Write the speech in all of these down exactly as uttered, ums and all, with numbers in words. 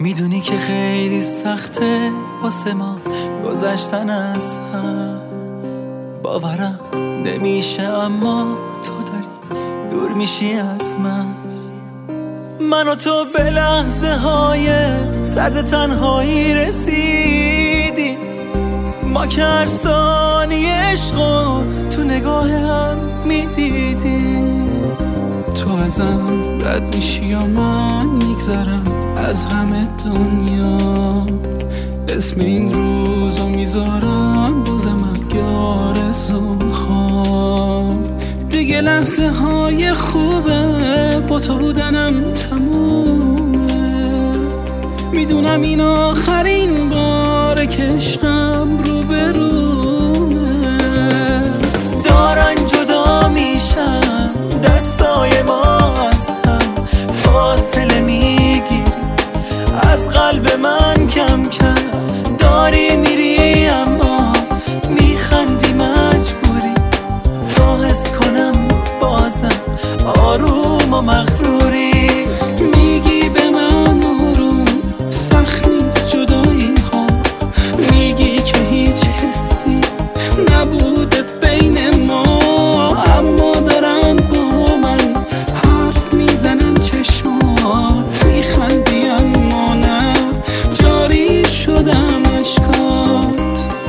میدونی که خیلی سخته واسه ما گذشتن از هم، باورم نمیشه اما تو داری دور میشی از من. من و تو به لحظه های سرد تنهایی رسیدیم، ما که هر ثانیه عشقو تو نگاه هم میدیدیم. تو ازم رد میشی یا من میگذرم از همه دنیا، اسم این روزو میذارم بازم که آرزو خوام. دیگه لحظه های خوبه با تو بودنم تمومه، میدونم این آخرین باره که عشقم رو به رومه. دارن جدا میشن دستای ما از هم، فاصله میگیری از قلب من کم کم. داری میری اما میخندی مجبوری تا حس کنم بازم آروم و مغروری. میگی به من آروم سخت نیست جدایی ها، میگی که هیچ حسی نبوده بین ما، اما دارن با من حرف میزنن چشما، میخندی اما نه جاری شدم اشکات.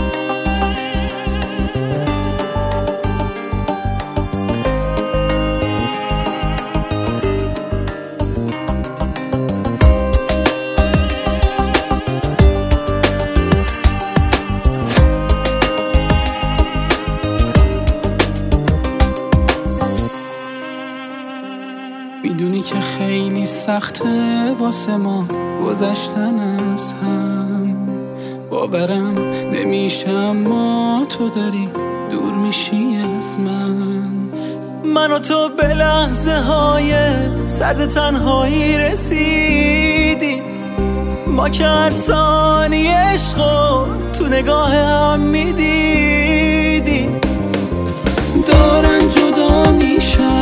میدونی که خیلی سخته واسه ما گذشتن از هم، باورم نمیشه اما تو داری دور میشی از من. من و تو به لحظه های سرد تنهایی رسیدیم، ما که هر ثانیه عشقو تو نگاه هم میدیدیم. دارن جدا میشن